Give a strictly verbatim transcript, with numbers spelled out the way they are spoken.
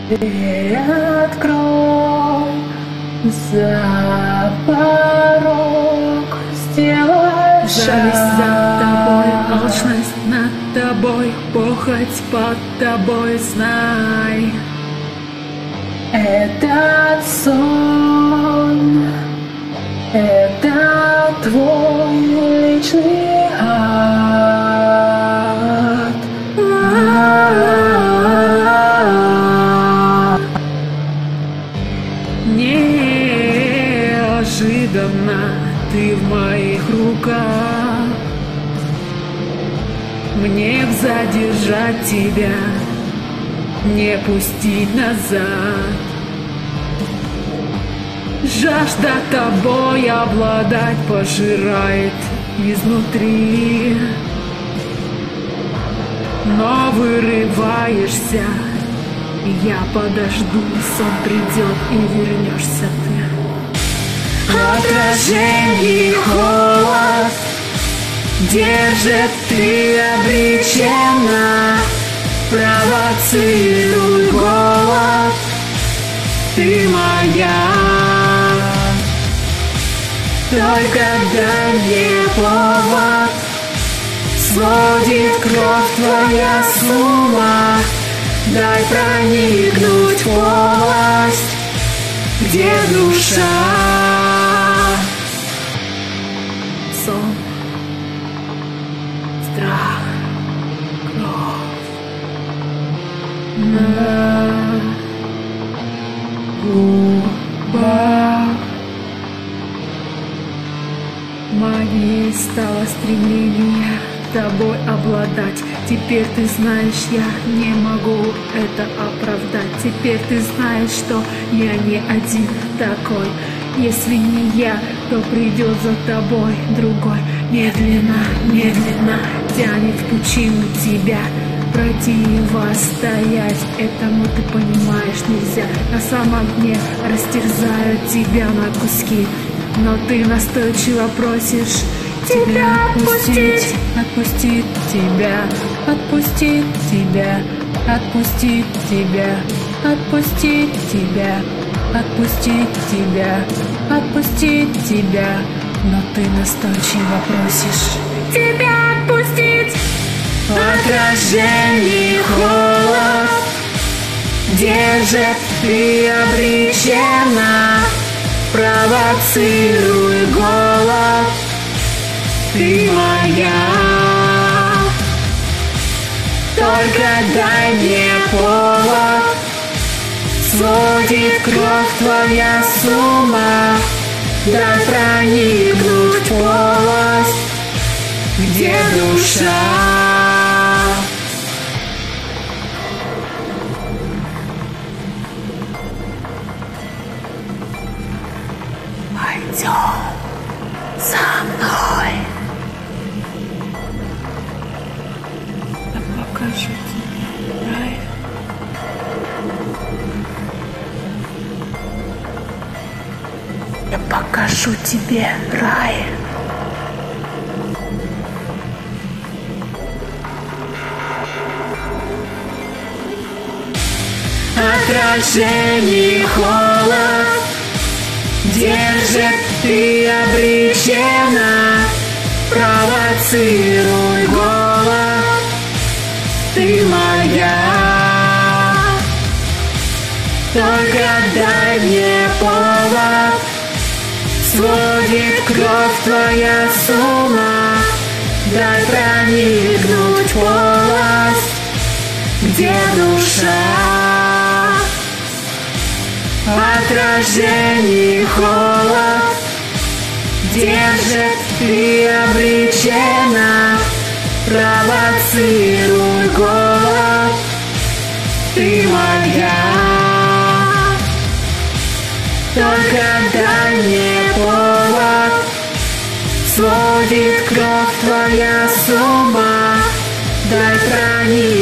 Дверь открой, за порог сделай шаг. Зависть за тобой, алчность над тобой, похоть под тобой, знай. Этот сон, это твой личный ад. Неожиданно ты в моих руках. Мне б задержать тебя, не пустить назад. Жажда тобой обладать пожирает изнутри, но вырываешься, и я подожду, сон придет, и вернешься ты. Отражений холод держит, ты обречена. Провоцируй голод, ты моя. Только дай мне повод, сводит кровь твоя с ума. Дай проникнуть в полость, где душа. Сон, страх, кровь на губах моей стало стремление тобой обладать. Теперь ты знаешь, я не могу это оправдать. Теперь ты знаешь, что я не один такой. Если не я, то придет за тобой другой. Медленно, медленно тянет в пучину тебя. Противостоять этому, ты понимаешь, нельзя. На самом дне растерзают тебя на куски, но ты настойчиво просишь тебя отпустить, отпустить тебя, отпустить тебя, отпустить тебя, отпустить тебя, отпустить тебя, отпустить тебя, но ты настойчиво просишь тебя отпустить. Отражений холод держит, ты обречена. Провоцируй голод, ты моя. Только дай мне повод, сводит кровь твоя с ума. Дай проникнуть в полость, где душа. Пойдем за мной. Я покажу тебе рай. Я покажу тебе рай. Отражений холод держит, ты обречена. Провоцируй голод, ты моя. Только дай мне повод, сводит кровь твоя с ума. Дай проникнуть в полость, где душа. Отражений холод держит, ты обречена. Провоцируй голод, ты моя. Только дай мне повод, сводит кровь твоя с ума. Дай проникнуть